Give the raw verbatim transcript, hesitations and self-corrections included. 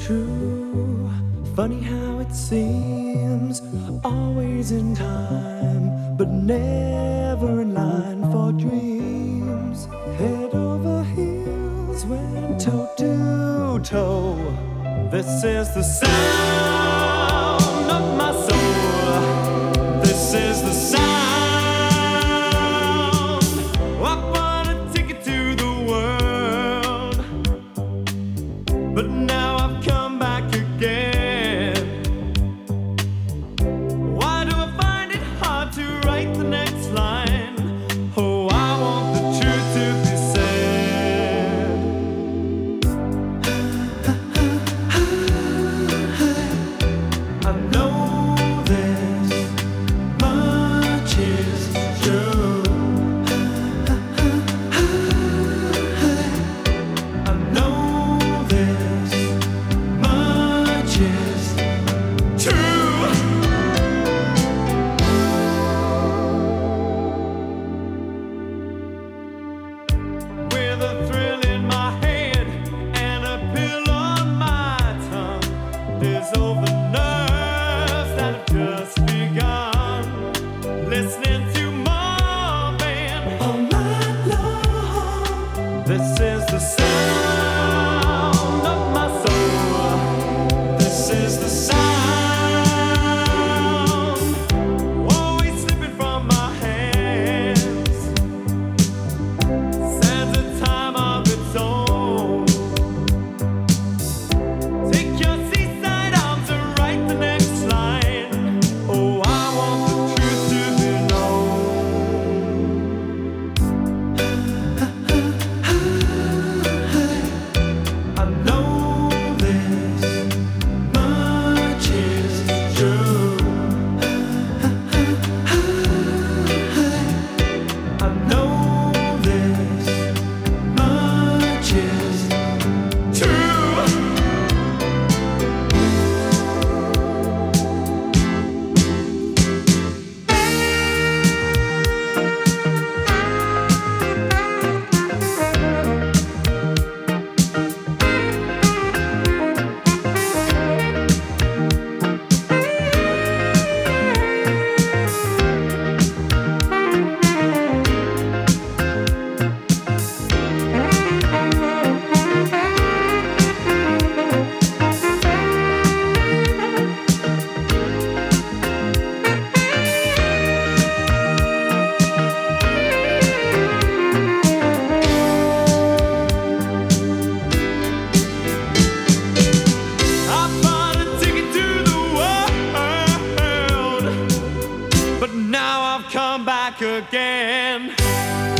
true. Funny how it seems, always in time, but never in line for dreams. Head over heels, went toe to toe. This is the sound of my soul. This is the sound. I bought a ticket to the world, but now I've come back again. Why do I find it hard to write the next line? Oh, I want the truth to be said. I know this much is true. I know this much is true. With a thrill in my head and a pill on my tongue, there's over nerves that have just begun. Listening to Marvin all night long. This is the sound of my soul. This is the sound, always slipping from my hands. Stands a time of its own. Take your seaside arms and write the next line. Oh, I want the truth to be known. I know this much is true. I know this much is true. I bought a ticket to the world, but now I've come back again.